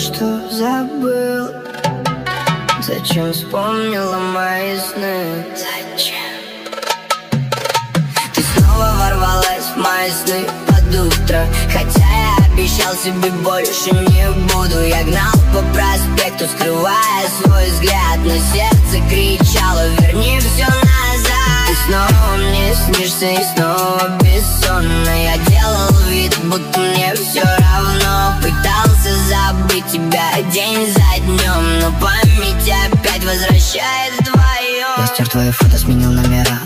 что забыл? Зачем вспомнила мои сны? Зачем? Ты снова ворвалась в мои сны под утро, хотя я обещал себе больше не буду. Я гнал по проспекту, скрывая свой взгляд, но сердце кричало: верни все назад. Ты снова мне снишься и снова бессонно.